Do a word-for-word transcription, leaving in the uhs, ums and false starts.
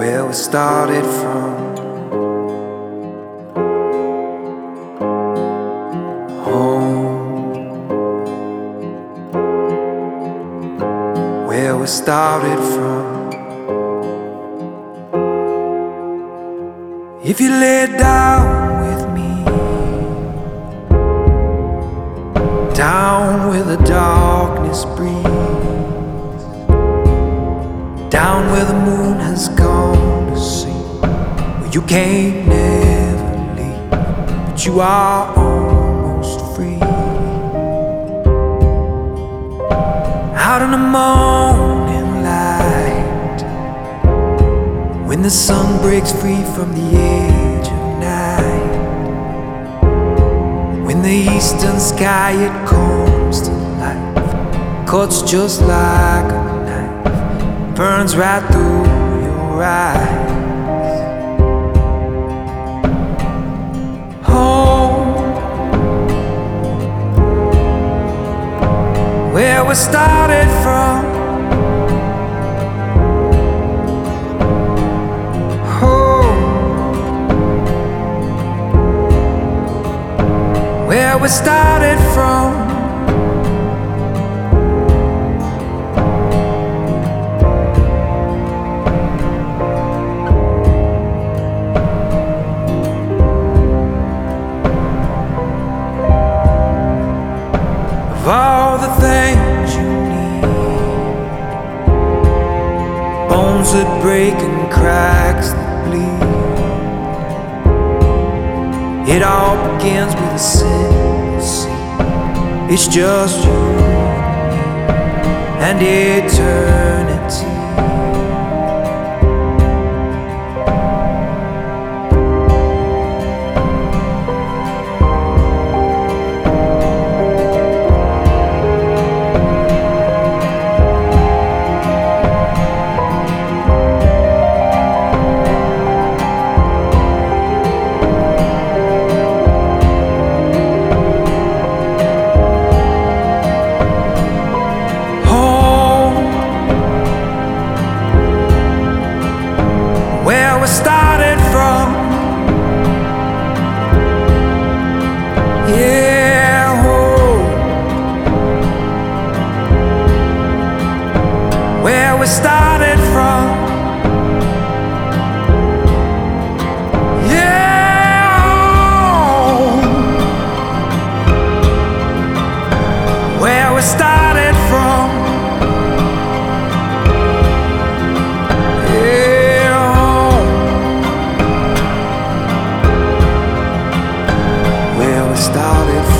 where we started from. Home, where we started from. If you lay down with me, down where the darkness breathes, down where the moon has gone to sleep, where you can't never leave, but you are almost free. Out in the morning light, when the sun breaks free from the edge of night, when the eastern sky it comes to life, cuts just like a knife, burns right through your eyes. Home, where we started from. Where we started from. Of all the things you need, bones that break and cracks that bleed, it all begins with a single seed. It's just you and eternity. Where we started from. Yeah, home, where we started from. Yeah, home, where we started from. Started